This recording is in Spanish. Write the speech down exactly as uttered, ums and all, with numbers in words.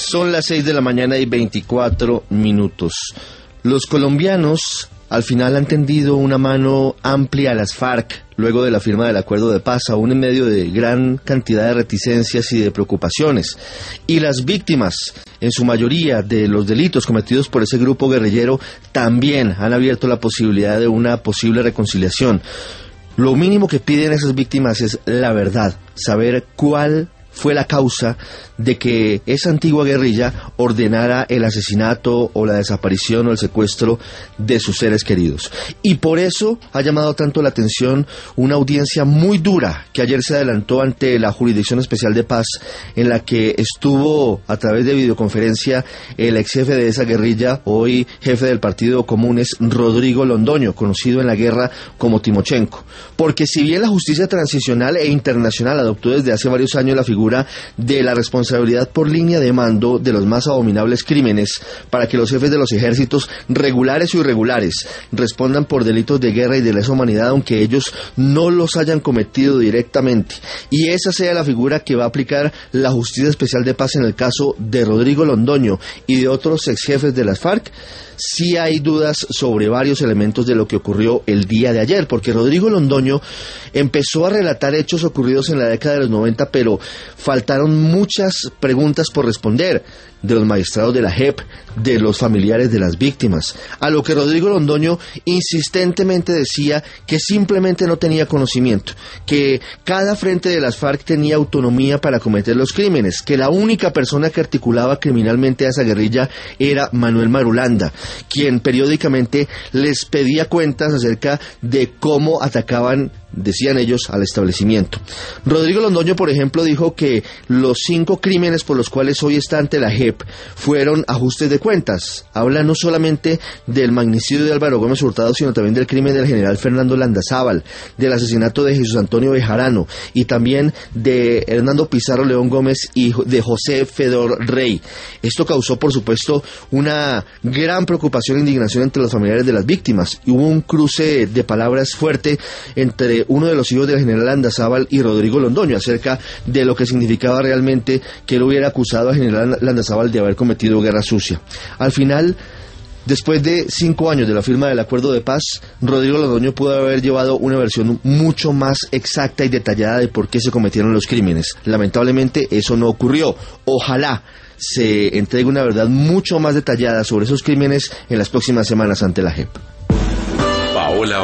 Son las seis de la mañana y veinticuatro minutos. Los colombianos al final han tendido una mano amplia a las FARC luego de la firma del acuerdo de paz, aún en medio de gran cantidad de reticencias y de preocupaciones. Y las víctimas, en su mayoría, de los delitos cometidos por ese grupo guerrillero, también han abierto la posibilidad de una posible reconciliación. Lo mínimo que piden esas víctimas es la verdad, saber cuál fue la causa de que esa antigua guerrilla ordenara el asesinato o la desaparición o el secuestro de sus seres queridos. Y por eso ha llamado tanto la atención una audiencia muy dura que ayer se adelantó ante la Jurisdicción Especial de Paz, en la que estuvo a través de videoconferencia el ex jefe de esa guerrilla, hoy jefe del Partido Comunes, Rodrigo Londoño, conocido en la guerra como Timochenko. Porque si bien la justicia transicional e internacional adoptó desde hace varios años la figura de la responsabilidad por línea de mando de los más abominables crímenes para que los jefes de los ejércitos, regulares o irregulares, respondan por delitos de guerra y de lesa humanidad aunque ellos no los hayan cometido directamente, y esa sea la figura que va a aplicar la Justicia Especial de Paz en el caso de Rodrigo Londoño y de otros ex jefes de las FARC, sí hay dudas sobre varios elementos de lo que ocurrió el día de ayer, porque Rodrigo Londoño empezó a relatar hechos ocurridos en la década de los noventa, pero faltaron muchas preguntas por responder de los magistrados de la J E P, de los familiares de las víctimas, a lo que Rodrigo Londoño insistentemente decía que simplemente no tenía conocimiento, que cada frente de las FARC tenía autonomía para cometer los crímenes, que la única persona que articulaba criminalmente a esa guerrilla era Manuel Marulanda, quien periódicamente les pedía cuentas acerca de cómo atacaban, decían ellos, al establecimiento. Rodrigo Londoño, por ejemplo, dijo que los cinco crímenes por los cuales hoy está ante la J E P fueron ajustes de cuentas. Habla no solamente del magnicidio de Álvaro Gómez Hurtado, sino también del crimen del general Fernando Landazábal, del asesinato de Jesús Antonio Bejarano y también de Hernando Pizarro León Gómez y de José Fedor Rey. Esto causó, por supuesto, una gran preocupación e indignación entre los familiares de las víctimas, y hubo un cruce de palabras fuerte entre uno de los hijos del general Landazábal y Rodrigo Londoño acerca de lo que significaba realmente que él hubiera acusado al general Landazábal de haber cometido guerra sucia. Al final, después de cinco años de la firma del acuerdo de paz, Rodrigo Londoño pudo haber llevado una versión mucho más exacta y detallada de por qué se cometieron los crímenes. Lamentablemente eso no ocurrió. Ojalá se entregue una verdad mucho más detallada sobre esos crímenes en las próximas semanas ante la J E P. Paola